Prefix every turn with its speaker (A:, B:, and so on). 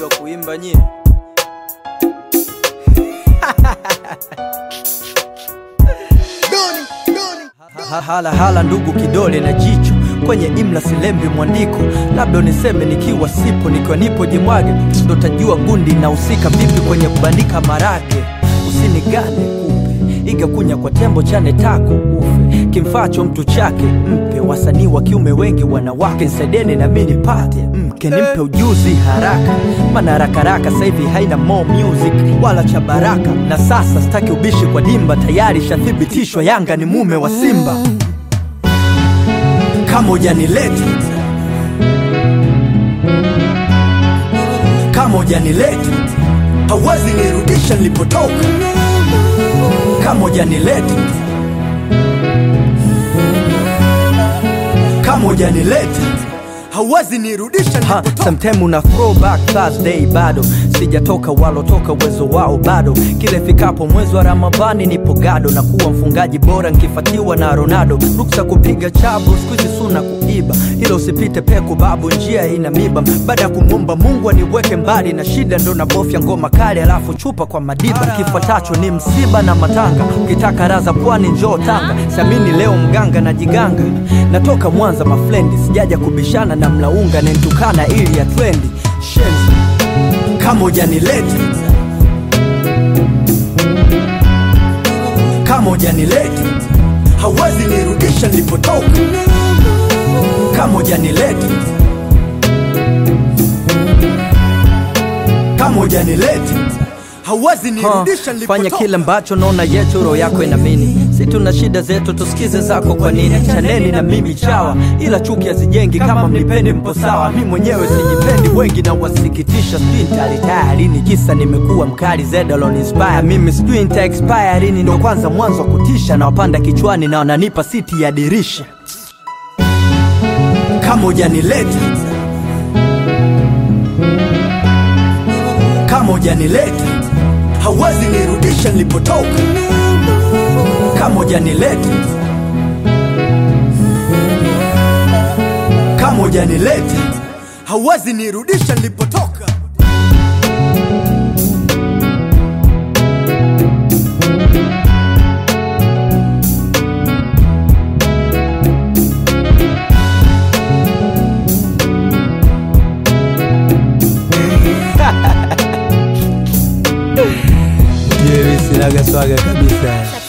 A: mnajua kuimba nyinyi. Hala ndugu kidole na jicho kwenye imla silembi mwandiko, labda niseme nikiwa sipo, nikiwa nipo jimwage, ndo tajua gundi na usika vipi kwenye kubandika marage. Usinigane kupe iga kunya kwa tembo chane tako ufe, kimfacho mtu chake mpe. Wasanii wa kiume wengi wanawake, nsaideni na mimi nipate mke, nimpe ujuzi haraka, maana haraka sasa hivi haina more music wala cha baraka. Na sasa sitaki ubishi kwa dimba, tayari shathibitishwa Yanga ni mume wa Simba. Kama hujanileta, kama hujanileta, hauwezi nirudisha nilipotoka. Kama hujanileta, kama hujanileta, hauwezi nirudisha nilipotoka. Sometimes una throwback Thursday bado sijatoka, walotoka uwezo wao bado. Kile fikapo mwezi wa Ramadhani nipo gado, na kuwa mfungaji bora nkifatiwa na Ronaldo. Ruksa kupiga chabu sikuizi suna kuiba, hilo usipite peku babu, njia ina miba. Baada ya kumwomba Mungu aniweke mbali na shida, ndo nabofya ngoma kali alafu chupa kwa madiba. Kifuatacho ni msiba na matanga, ukitaka raza pwani njoo Tanga. Samini leo mganga na jiganga, natoka Mwanza mafrendi, sijaja kubishana na mlaunga nentukana ili ya trendi. Shenzi kama hujanileta, kama hujanileta, hauwezi nirudisha nilipotoka. Kama hujanileta, kama hujanileta, hauwezi nirudisha nilipotoka. Fanya kile ambacho naona yetu roho yako inamini. Si tuna shida zetu tusikize zako kwa nini? Chaneni na mimi chawa, ila chuki hazijengi. Kama mnipendi mpo sawa, mimi mwenyewe sijipendi, wengi na wasikitisha. Sijui nitalitaya lini, kisa nimekuwa mkali Zedalon inspire. Mimi sijui nita expire lini, ndo kwanza mwanzo kutisha. Na wapanda kichwani na wananipa siti ya dirisha. Kama hujanileta, kama hujanileta, hauwezi nirudisha nilipotoka. Kama hujanileta, kama hujanileta, hauwezi nirudisha nilipotoka. Sinaga swaga kabisa.